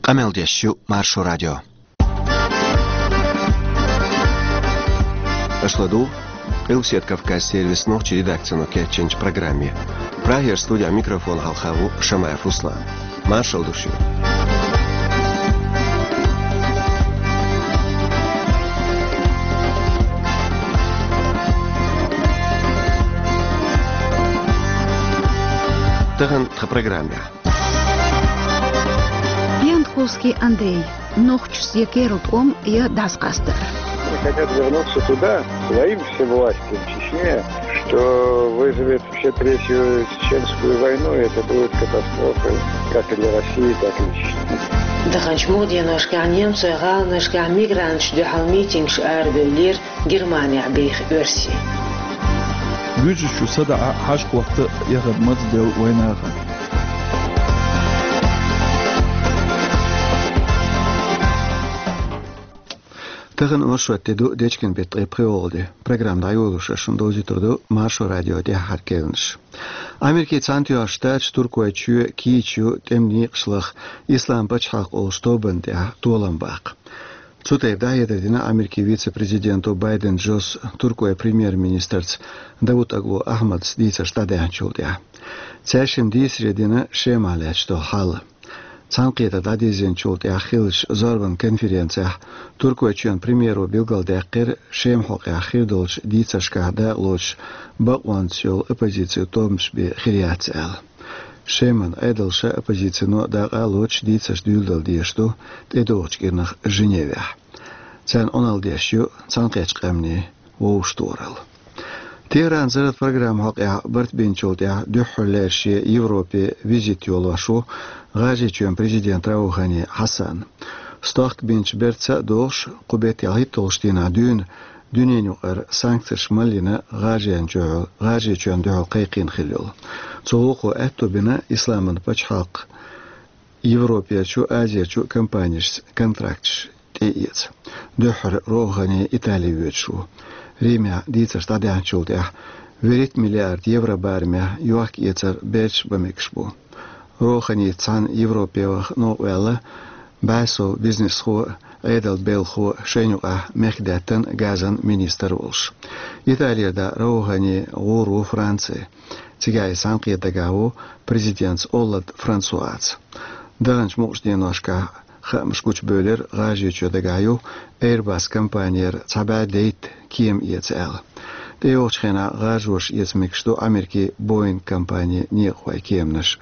Qameldeshu Marsho Radio. Ашладу, Илсет Кавказ сервис ночи редакцию Кетченч программе. Прагер студия микрофон Халхаву Шамаев Руслан. Маршал души. Таган в программе. Пьянтковский Андрей. Нохчус якерут я даскастер. Хотят вернуться туда, своим всевластием в Чечне, что вызовет вообще третью чеченскую войну, и это будет катастрофой как и для России, так и для Чечни. دخنشمود يناشكان صغار ناشكان ميغرانش دحال ميتينغش أربلير جرمانيا بيخ أرسي. بيجي شو صدع حاش وقت ياخد مصدر وين آخر. Таган маршрутеду дечкен бет эприолди. Программа дайолуша шундозиторду Маршо радио де харкенш. Америки цантио штат туркуачу кичу темни кшлах ислам бачхак олштобен де толанбак. Цутев дайедина Америки вице-президенту Байден Джос туркуя премьер-министрц Давут Аглу Ахмад дица штадянчулдя. Цяшим дисредина шемалят что хал. Цанкета дадизен чулт яхилш зорван конференция туркуачун премьеру билгалдакир шемхок яхирдолч дицашкада лоч бакванцул оппозицию томш би хириацал. Шеман эдалша оппозицию дага лоч дицаш дюлдал диешту тедочкирнах Женеве. Цан оналдешю цанкечкамни воушторал. Тиран зарад программ хакя Барт Бенчолтя дюхлерши Европе визит юлашу гажичун президент Раухани Хасан. Стахт бенч берца дош кубет яхит толштина дюненюкер санкций шмалина гажичун дюхл кайкин хилюл. Цулуку эту бина исламан пачхак Европе чу Азия чу компаниш контрактш теец. Дюхр Раухани Италия ветшу. Римя дицар стадянчултя верит миллиард евро бармя юак яцар беч бамикшбу. Рохани цан Европевах новелла басо бизнес хо эдал бел хо шенюа мехдатан газан министр волш. Италияда рохани гору Франции. Цигай санкетагау президент Оллад Франсуац. Данч мужденошка خمسكوش بولر غاجي تشودغايو ايرباس كمبانير تابع ديت كيم يتسال ديوش خنا غاجوش يتمكشتو امريكي بوين كمباني نيخوي كيمنش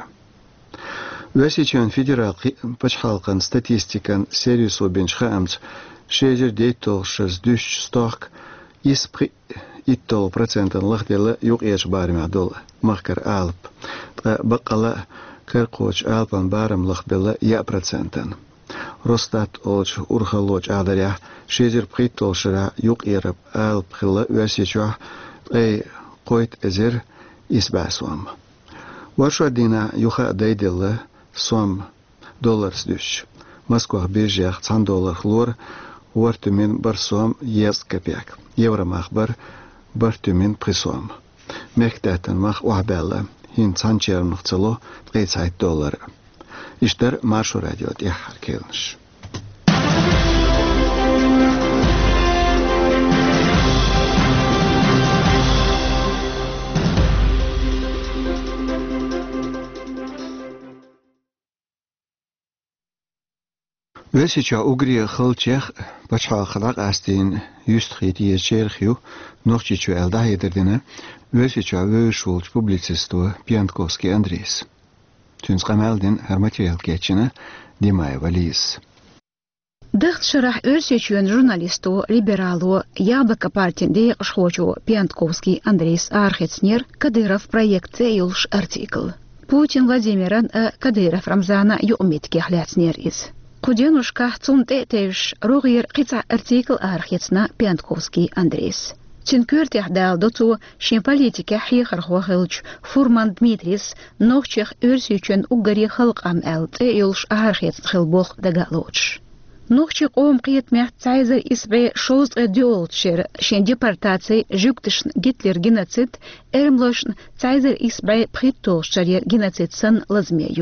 واسيچون فيدرال بچحالقن статистикан сервису бенчхамц шежер дейтол 62 сток испри иттол процентан лахдела юк еш барма дол махкар алп бакала кыркоч алпан барам лахбела я процентан Ростат олч урхалоч адаря шезер притолшера юк ерап алп хилла васичва койт эзер избасвам. Варшадина юха дейдела сом $1 дүш. Москва биржах $100 хлор вартумен барсом ес копяк. Евро махбар бартумен присом. Мехтатан мах уабелла хин цанчернах цело $30. İşler Marşo Radyo diye harkelmiş. Весича Угрия хылчех бачхалхалак астин юстхити черхю нохчичу элдахедердина весича вешулч публицисту Пьянтковский Андрейс. Тюнскамалдин материал кетчина Димая Валис. Дыхт шарах өрсечуен журналисту либералу Яблоко партии шхочу Пьянтковский Андрейс Архецнер Кадыров проект цейлш артикл. Путин Владимиран Кадыров Рамзана юмитке хляцнер из. Куденушка цунтетеш рогир кица артикл Архецна Пьянтковский Андрейс. Чинкюрт яхдал доту шин политика хихар хохилч Фурман Дмитрис нохчих өрсючен угари халкам элт эйлш архец хилбох дагалоч. Нохчих ом киет мях цайзер исбе шоз эдюлчер шин депортации жуктышн Гитлер геноцид эрмлошн цайзер исбе притолшер геноцид сан лазмею.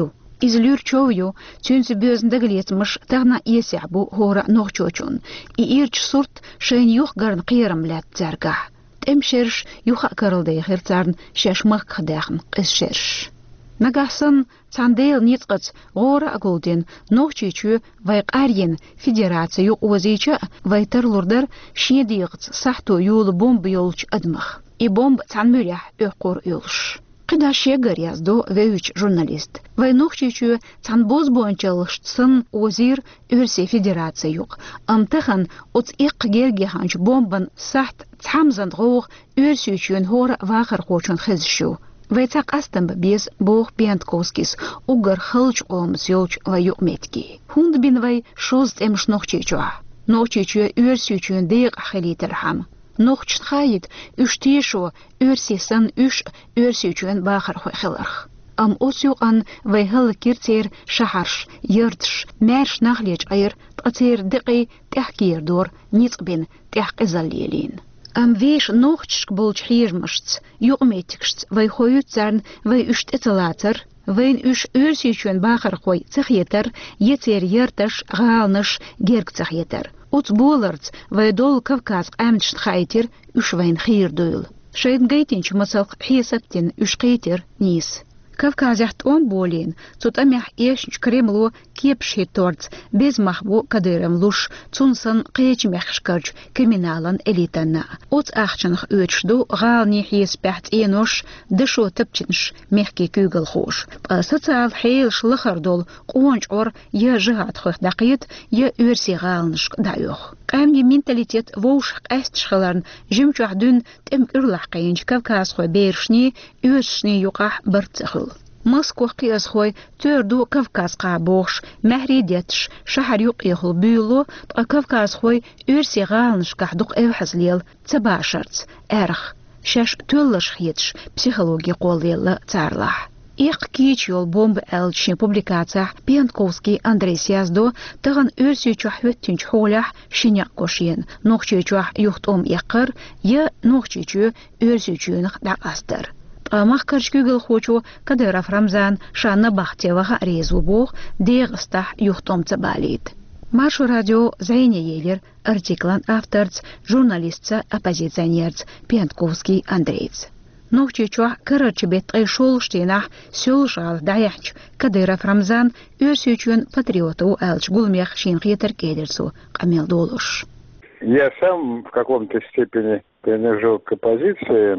излюрчовью, тюнцы бёзндагылетмыш тагна есябу хора нохчочун, и ирч сурт шен юх гарн қиерам лят зарга. Темшерш юха карылдай херцарн шешмак хадахн қисшерш. Нагасан цандейл ницқац гора агулден нохчичу вайк арьен федерация юк озича вайтарлурдар шедиғц сахту юл бомб юлч адмах. И бомб цанмюлях öққор юлш. Қида шегар язду веуч журналист. Вайнохчичу цанбоз бойынчалышсын озир өрсе федерация юк. Амтыхан оц иқ гергеханч бомбан сахт цамзанд гоғ өрсючун хора вахар хочун хизшу. Вайцак астам без бог Пентковскис угар хылч омс юлч ваюк метки. Хунд бин вай шост эмш нохчичуа. Нохчичу өрсючун дейq ахилитерхам. Нохч хайит үштешо өрсесан үш өрсючун бахар хойхиларх. Ам осюан вайхал кирцер шахарш, йыртш, мэрш нахлеч айр, тацер дыqi тяхкирдор, ницбин тяхкизаллелин. Am wees nochtsch bolch hiermast, juqmetikst, wij gooit zijn, wij ust etelater, wij us ursiechen bacher gooi, zegjeter, jetzer jerters, gaalners, gerk zegjeter. Ots bolerts, wij dol Kavkaz amtst geiter, us wijn hierduil. Scheiden geitinch masalk hiesaptin, us geiter, nies. Kavkaz echt onbolien, tot amach eerst Kremlo kiepschitorts, bez mahbo kaderem lush, tsunsan qeechmechschkarch, kriminalan elitana. Ots achchanach uitsdo, gaal nie hiespecht enosh, desho tapchinsh, mechke kugelhosh. Sozial heel schlicherdol, qoonch or, je jihat hoch daqiet, je ursi gaalnishk dayoch. Qamni mentalitet wosh qastschgelern, jimchach dun, tem urlach qeench, Kavkaz goy beershni, urshni yuqah bartzachel. Москва قياس خوي تردو كافكاز قابوش مهريديتش شهر يقيخل بيلو كافكاز خوي ارسي غالنش كحدوق اوحز ليل تباشرت ارخ شاش تولش خيتش психологи قوليلا تارلح إيق كيش يول بومب ألشين بوبليكاتح بيانتكوفسكي أندري سيازدو تغن ارسي چوحوت تنج حولح شنيق كوشين نوخشي چوح يخت يقر يا نوخشي چو ارسي چونخ داقاستر مخ کرچ گوگل خوچو کدرف رمضان شانه بختي وها ريزو بوخ ديغ استح يختم تباليد Маршу радио Зайне Елер, артиклан авторц, журналистца, оппозиционерц, Пентковский Андрейц. Нохчи чуах карачебет айшол штинах, сёл жал даяч, Кадыров Рамзан, өрсючун патриоту алч гулмех шинхетер кедерсу, Камил Долуш. Я сам в каком-то степени принадлежу к оппозиции.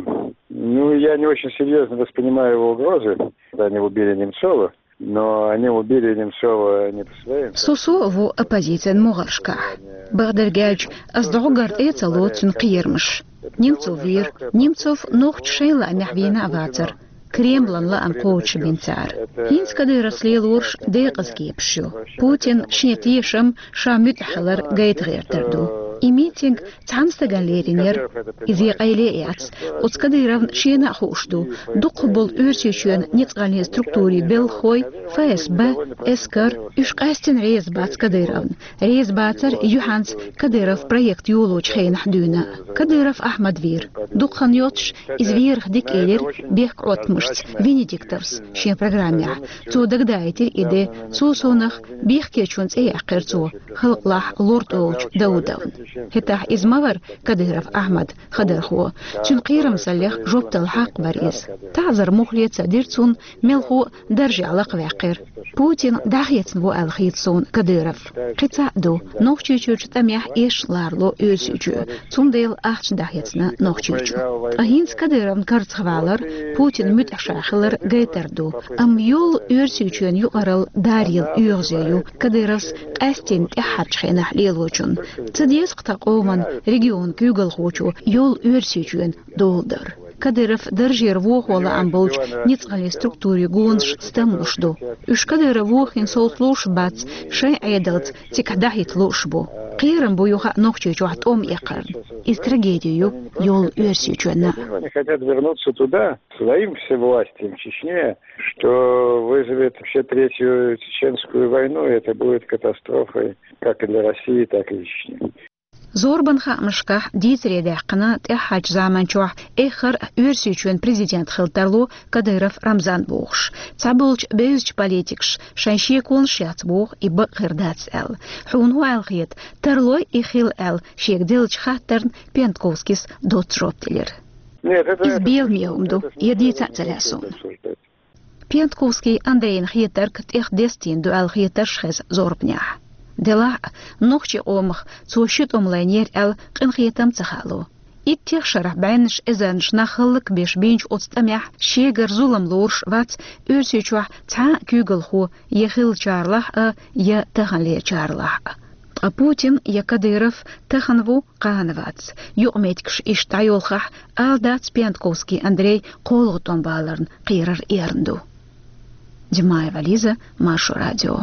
Я не очень серьезно воспринимаю его угрозы. Они убили Немцова, но они убили Немцова не по своим. Сусу в оппозиции Мугаршка. Багдергяч аздогард эцалот сунқирмш. Немцов нохч шейла мехвина аватер. Кремлан ла амқоуч бинцар. Хинс Кадыров слелурш дейқыз кепшу. Путин шнетишем шамют халар гейтгертерду. И митинг цанстаган леринер изи гайлеяц. Оц Кадыров шена хушду. Дуқ бол өрсючен ницгальни структури белхой ФСБ эскар ушқастин резбац Кадыров. Резбацар Юханс Кадыров проект юлуч хейн хдуна. Кадыров Ахмад Вир. Дуқхан йотш из вирх дик элер бех кротмш. Венедикторс, шен программе. Цо дагдайтер иде, цо сонах, бих кечунц эяқырцо, халклах лорд олч Даудовн. Хетах измавар Кадыров Ахмад Хадархо, чун қирам салях жоптал хақ барез. Тазар мухлеца дирцун, мелхо даржи алақ вақир. Путин дахецн во алхитсон Кадыров. Қицаду, нохчучуч тамях эшларло өсючу, цундел ахч дахецна нохчучу. Ахинс Кадыров карцхвалар, Путин мют шахлар гейтерду. Ам юл өрсючен юqaral дарил юрзею Кадыровс астин тахачхена лелочун. Цдес qtaqoman регион кюгал хочу юл өрсючен долдар. Кадыров даржер вохола амболч ницгали структуре гонш стамушду. Уш Кадыров вохин солтлуш бац шей айдалц тикадахит лушбу. Қирам буюха нохчу чуат яқарн. Из трагедию юл өрсючена. Они хотят вернуться туда, своим всевластием в Чечне, что вызовет вообще третью чеченскую войну, и это будет катастрофой как и для России, так и для Чечни. زوربن خامشكح ديتري داقنا تحاج زمان شوح اخر ورسيچون президент خلترلو كديرف رمضان بوخش تعبولج بيزج بوليتيكش شانشي كون شات بوخ يبق غرداتس ال حونو الخيت ترلوي يخيل ال شيك ديلج خاطرن بينتكوسكيس دوت روبتلر избил меумду едица целясун Пентковский Андрей Хитер кт их дестин дуал Хитер шхез зорбнях дела нохчи омх цушит омлайнер ал кын хитам цахалу иттих шарах байнш эзанш нахылык беш бинч отстамях шегер зулам лорш вац өрсечуах ца күгылху ехил чарлах я таханле чарлах Путин я Кадыров таханву канавац юметкш иштайолхах алдац Пентковский Андрей колготон баларн кирар эрнду Димаева Лиза, Машу радио.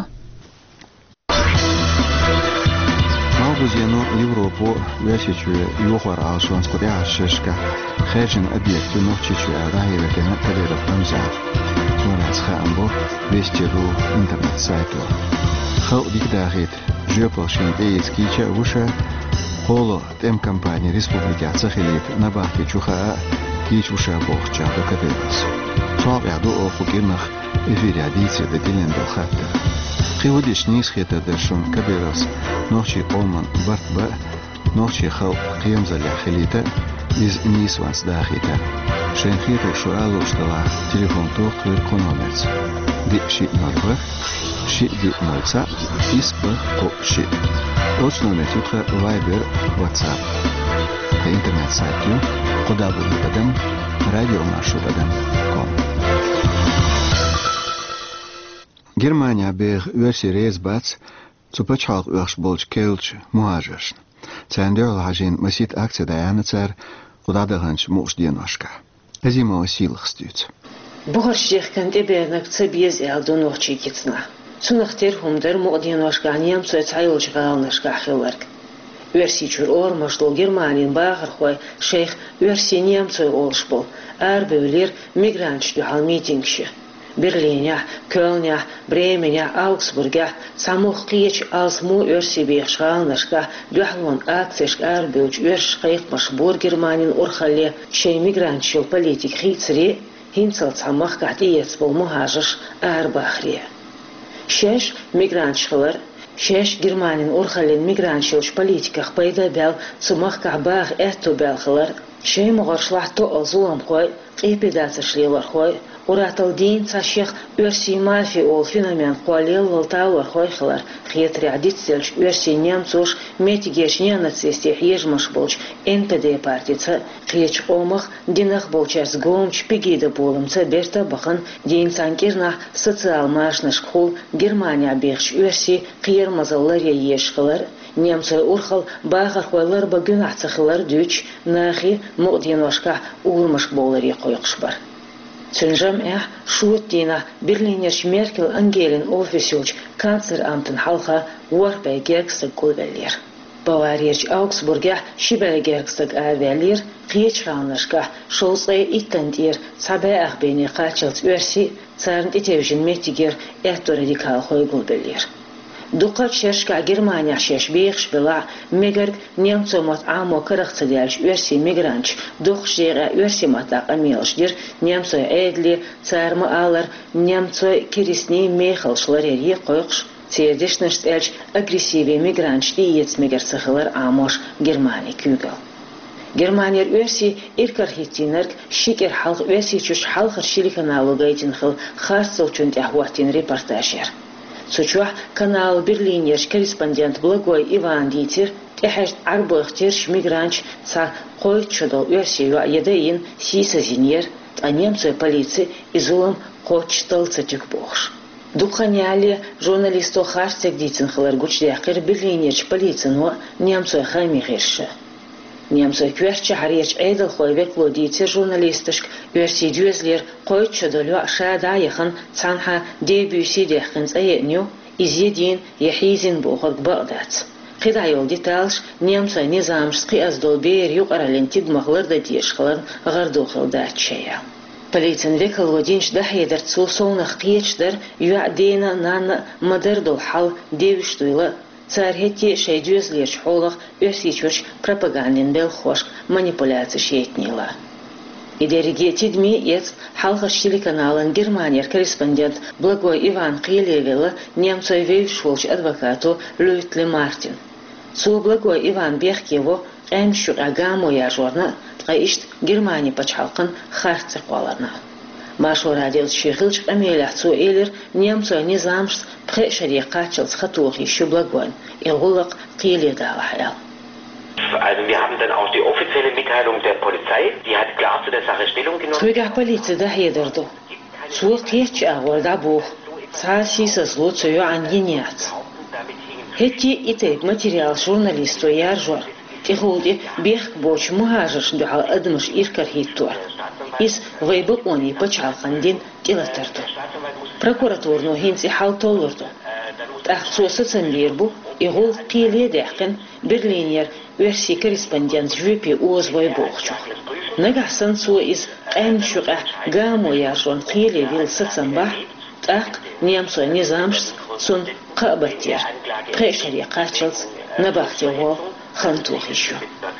Малгузену Европу вясичуе юхвара шванскуря шешка хэжин объекту нохчичуе раевекена Кадыров Рамзан. Зурацха амбо вестиру интернет-сайту. Хау дикдагит жёпошин эйскича уша холо тем компания республики Ацахилит на бахте чуха кич уша бохча до Кадырос. Соб яду офугинах эфире адиция до Дилендо хатта. Хивудиш низ хета дашун Кадырос нохчи оман бартба нохчи хау қиям заля хилита из низ ванс дахита. Шенхита шуалу штала телефон тохтвер кономерц. Ди ши норбах ши ди нольца испа ко ши. Оч номер тютха вайбер ватсап. Та интернет сайтю кодабу дадам радио нашу дадам ком. Германия бег верси резбац цупачалк уахш болж келч муажаш. Цендерл хажин масит акция даянацар кудадаханч муш денашка. Азимо силх стюц. Бухарших кантебенак цебез ялдун охчикицна. Цунахтер хумдер мугденашка аниям цайцайлч галнашка хиларк. Версичур ормаштол Германин багыр хой шейх верси немцой олшбол. Арбеулер мигрантчду халмитингши. Берлине, Кölне, Бремене, Аугсбурге, самух кич алсму өрсибех шалнашка, дюхлон акцеш арбеуч өрш хайхмаш Германин урхале, шей мигрантчил политик хицри, хинцал самах катиец бол мухажаш арбахри. Шеш мигрантчилар, шеш Германин урхален мигрантчилш политиках пайда бел, сумах кабах эту белхлар, шей мугаршлахту алзулам хой, эпидацешлилар хой, Уратал дин цаших өрси мафи ол феномен қуалел лалтауар хойхалар хетри адитсельш өрси немцуш метигешне нацистех ежмаш болч НПД партица хеч омах динах болчарс гомч пигида болымца берта бахан дин санкирнах социал машнаш хул Германия бехш өрси қиермазалар ешхалар немцы урхал бағар хойлар багын ацахалар дюч нахи мугденошка урмаш болари қойқш бар. Цюнжам шут дина Берлинерш Меркел Ангелин офисюч канцлерамтен халха уарбай геркстаг гулвеллер. Баварierch Augsburger шибай геркстаг арвеллер қиечранышка шолсай иттандир сабай ахбени қачылт өрси царн итевжин метигер этто радикал хой гулвеллер. Дукат шешка Германия шеш бейхш бела мегарг немцомат амо карахцадялш өрси мигранч дух жера өрси мата амилшдир немцо эдли царма алар немцо кирисни мехалшларери койхш цедишнш элч агрессиве мигранч диец мегарсахлар амош Германия күгал. Германия өрси иркархитинерг шикер халх өрси чуш халхар шиликаналугайтин хил харцовчун тяхватин репортажер. Сучуах канал Берлинерш корреспондент Благой Иван Дитер эхешт арбохтерш мигранч ца койчодол өрсию едеин сисазинер, а немцы полиции изулам койчтал цатюк бохш. Духаняли журналисту харцек дитин хларгуч дяхер Берлинерш полиции но немцы хамихерша. Немцы кверча харьяч эйдл хойвек лодите журналистышк верси дюзлер койчодолю шада яхан цанха дебюси дехкинс эйню изедин яхизин бухак багдат. Қида йол деталш немцы низамш қиаздол бер юқарален тигмахлар да дешхлар гардухал датчая. Полицин векал лодинш дахедер цусолнах қиечдер юадена нана мадердол хал девиштуйла цар хетти шейдюз лерч холох өрсичурч пропагандин белхош манипуляция шейтнила. Идериге тидми ец халхаш телеканалын Германия корреспондент Благой Иван Қилевела немцовей шолч адвокату Люйтле Мартин. Цу Благой Иван Бехкево эмшук агамо яжорна тгаишт Германия пачхалкын харцер кваларна. Машу радио Чехилч Амелятцу Элер немцо низамш прешари качылс хатухи Шублагон Илгулак Қиледала. Also wir haben dann auch die offizielle Mitteilung der Polizei, die hat klar zu der Sache Stellung genommen. Trüger Polizei da hederdo. Zur Kirche awol da buch. Sasi sazlu tsuyo anginiat. Hetti ite материал журналисту яржор. Тихулди бех боч мухажш дуал адмыш иркар хиттуар. Из вейбу они пачалхандин тилатарду. Прокуратурну хинси халтолурду. Тахсусы ценлербу игул қиле дәхкін Берлинер версий корреспондент жюпи уозвой бохчу. Нагасан су из әмшуға гамо яжон қиле вил сыцанба, так немсо низамшс сун қабаттер. Прешари қачылс набахте вол хантухищу.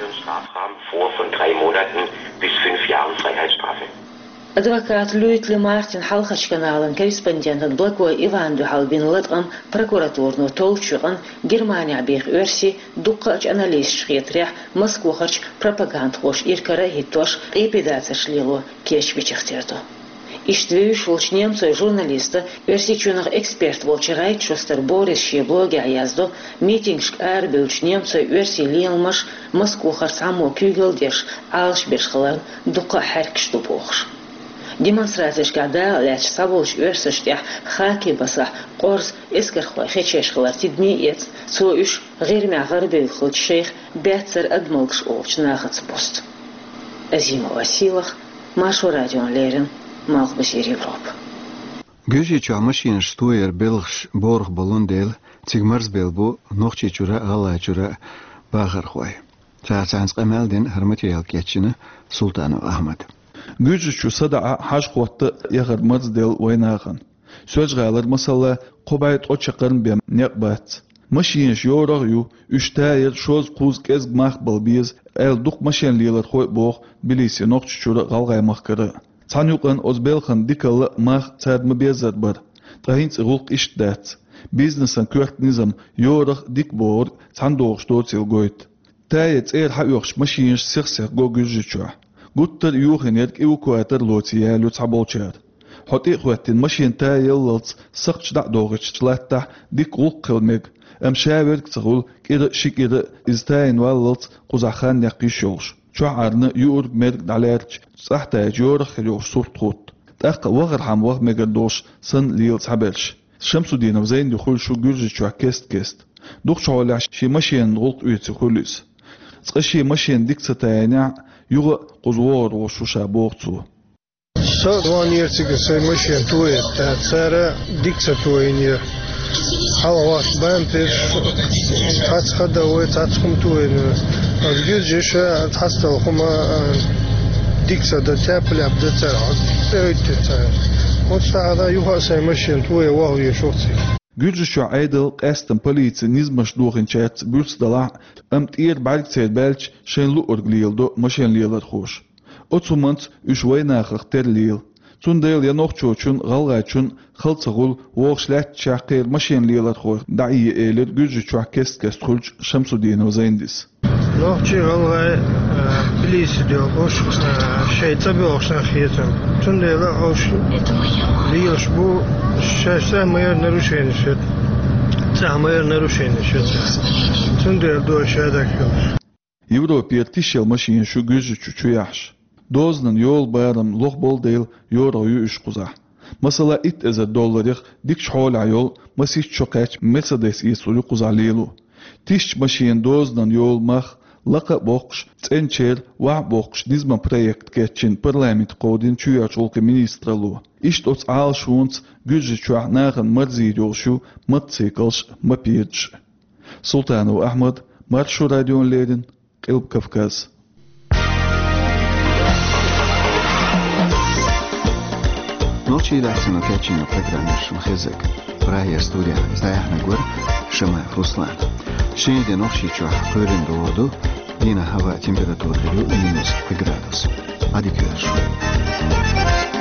Vor von 3 Monaten bis 5 Jahren Freiheitsstrafe. Адвокат Люйтле Мартин халхач каналын корреспондентын Благой Иван Духалбин латқам прокуратурну толчуған Германия бех өрси дұққач анализ шхетрях Москвахач пропаганд хош иркара хиттош эпидация шлилу кешбичехтерду. Иштвею шулч немцой журналиста версичунах эксперт волчарайт шостер Борис Щеблоги аязду митингшк арбилч немцой верси лилмаш Москвахар само кюгелдеш алшбешхалан дұққа харкшту бохш. Демонстрация да лач саболш өрсөштя хаки баса корс эскерхой хечешхлар тидми ец союш гырмя гарбел хылч шейх бәтсер адмылгш овч нахац пост. Азима Василах, Машу радио Лерин, Малхбасир Европ. Гюжичу машин штуер белгш борг болундел цигмарс белбу нохчичура галачура багархой. Цаацанс қамалден харматиал кетчини Султанов Ахмад. Gücüçü sada haşqottı yağır mazdel oynağın. Söz qalır masala qobayt o çaqırın bem neqbat. Maşiniş yoraq yu üçtayır şoz quz kez maqbal biz el duq maşin lilat qoy boq bilisi noqçuçura qalqaymaq qırı. Çanyuqan ozbelxan dikalı maq çadmı bezat bar. Tahinç ruq işdat. Biznesan kört nizam yoraq dik bor çandoq ştoçil goyt. Tayet er hayuqş maşiniş sixsix go gücüçü. Guttar yuhin yerk iwkuatar lotiya lutsabolchad. Hoti khwatin mashin ta yallats saqch da dogichtlatta dik qulqilmeg am shaverk tsagul kida shikida iztain wallats quzakhan yaqishulsh. Chuarna yurg merk dalerch sahta jor khilo surtqut. Taq wagr ham wag megadosh san lil sabelsh. Shamsuddin zayn dukhul shu gurji kest. Duq chawlash shi mashin qulq uytsi khulis. Tsqashi mashin dik satayna Юга қозуар ошуша боғцу. Садван ерцеге саймашен тует, та цара дикса туенер. Халават бампеш, тацхада ой тацхум туенер. Азгюз жеша тастал хума дикса да тяпляп да цара. Эйте цара. Отстада юга саймашен туе вау ешоци. Gücüçü aydıl qəstin poliçi nizmaş doğinçət bürsdala amtir balçet belç şenlu orgliyildo maşenliyalar xoş. Otsumant üç vaynaxıq terliyil. Tundayl yanoqçu üçün qalğa üçün xalçığul voğşlat çaqir maşenliyalar xoş. Dayi elir gücüçü kest xulç Şamsuddinov zayndis. Noqçu qalğa bilisi diyor hoş şeyta bir oxşan xiyetim. Tundayl hoş Лиш бу шашса майор нарушение счет. Майор нарушение счет. Тунде до шадак. Европа тишел машин şu gücüçü yaş. Dozdan yol bayram loq bol değil yoruyu üç quza. Mesela it eza dollarıq dik şol yol masih çoqaç Mercedes isulu quzalilu. Tiş maşin dozdan yol maq Laqa boqsh tsencher wa boqsh nizma projekt keçin parlament qodin çuyaçolka ministralu. İşt ots al şunts gücü çuaqnağın marziyol şu matsikals mapiyç. Sultanov Ahmad, Marshu Radio Lerin, Qilb Kafkaz. نوچی لحسن و کچین و پرگرامش مخزک برای استودیا زایح نگور شما روسلان شنید نوچی چوح قرن دوادو دینا هوا تمپراتور دلو -3 градус. Adiós.